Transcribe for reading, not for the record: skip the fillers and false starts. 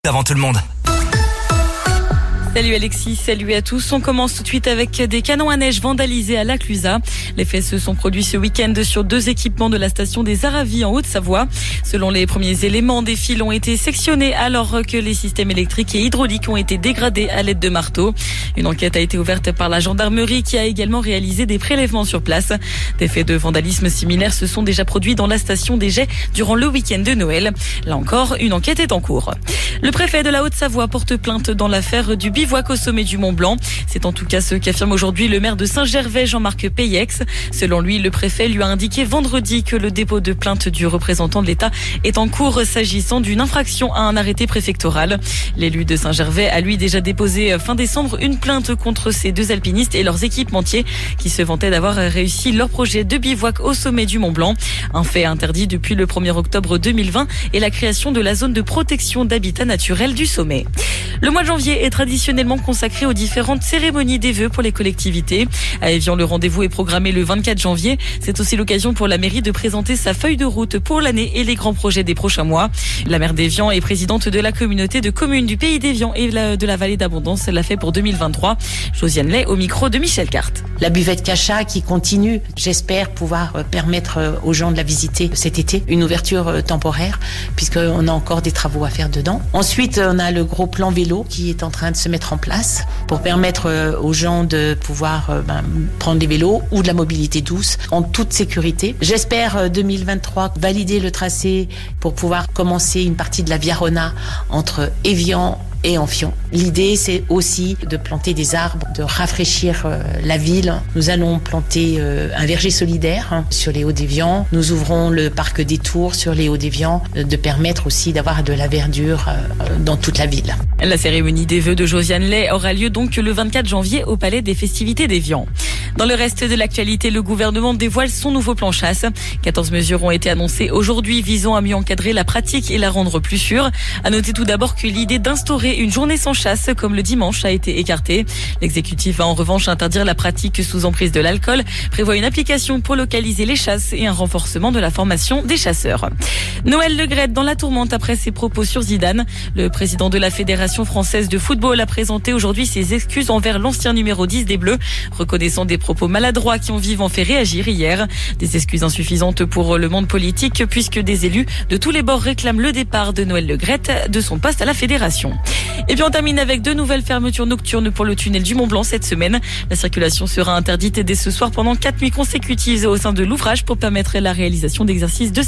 avant tout le monde. Salut Alexis, salut à tous. On commence tout de suite avec des canons à neige vandalisés à La Clusaz. Les faits se sont produits ce week-end sur 2 équipements de la station des Aravis en Haute-Savoie. Selon les premiers éléments, des fils ont été sectionnés alors que les systèmes électriques et hydrauliques ont été dégradés à l'aide de marteaux. Une enquête a été ouverte par la gendarmerie qui a également réalisé des prélèvements sur place. Des faits de vandalisme similaires se sont déjà produits dans la station des Jets durant le week-end de Noël. Là encore, une enquête est en cours. Le préfet de la Haute-Savoie porte plainte dans l'affaire du bivouac au sommet du Mont Blanc. C'est en tout cas ce qu'affirme aujourd'hui le maire de Saint-Gervais, Jean-Marc Peyex. Selon lui, le préfet lui a indiqué vendredi que le dépôt de plainte du représentant de l'État est en cours s'agissant d'une infraction à un arrêté préfectoral. L'élu de Saint-Gervais a lui déjà déposé fin décembre une plainte contre ces 2 alpinistes et leurs équipementiers qui se vantaient d'avoir réussi leur projet de bivouac au sommet du Mont Blanc. Un fait interdit depuis le 1er octobre 2020 et la création de la zone de protection d'habitat naturel du sommet. Le mois de janvier est traditionnellement consacré aux différentes cérémonies des vœux pour les collectivités. À Évian, le rendez-vous est programmé le 24 janvier. C'est aussi l'occasion pour la mairie de présenter sa feuille de route pour l'année et les grands projets des prochains mois. La maire d'Évian est présidente de la communauté de communes du pays d'Évian et de la vallée d'Abondance. Elle l'a fait pour 2023. Josiane Lay au micro de Michel Carte. La buvette Cacha qui continue. J'espère pouvoir permettre aux gens de la visiter cet été. Une ouverture temporaire puisqu'on a encore des travaux à faire dedans. Ensuite, on a le gros plan vélo qui est en train de se mettre en place pour permettre aux gens de pouvoir prendre des vélos ou de la mobilité douce en toute sécurité. J'espère 2023 valider le tracé pour pouvoir commencer une partie de la Via Rona entre Évian et Amphion. L'idée, c'est aussi de planter des arbres, de rafraîchir la ville. Nous allons planter un verger solidaire sur les Hauts d'Évian. Nous ouvrons le parc des Tours sur les Hauts d'Évian, de permettre aussi d'avoir de la verdure dans toute la ville. La cérémonie des vœux de Josiane Lay aura lieu donc le 24 janvier au Palais des Festivités d'Évian. Dans le reste de l'actualité, le gouvernement dévoile son nouveau plan chasse. 14 mesures ont été annoncées aujourd'hui visant à mieux encadrer la pratique et la rendre plus sûre. À noter tout d'abord que l'idée d'instaurer une journée sans chasse comme le dimanche a été écartée. L'exécutif va en revanche interdire la pratique sous emprise de l'alcool, prévoit une application pour localiser les chasses et un renforcement de la formation des chasseurs. Noël Le Graët dans la tourmente après ses propos sur Zidane. Le président de la Fédération française de football a présenté aujourd'hui ses excuses envers l'ancien numéro 10 des Bleus, reconnaissant des propos maladroits qui ont vivement fait réagir hier. Des excuses insuffisantes pour le monde politique puisque des élus de tous les bords réclament le départ de Noël Le Graët de son poste à la fédération. Et puis on termine avec 2 nouvelles fermetures nocturnes pour le tunnel du Mont Blanc cette semaine. La circulation sera interdite dès ce soir pendant 4 nuits consécutives au sein de l'ouvrage pour permettre la réalisation d'exercices de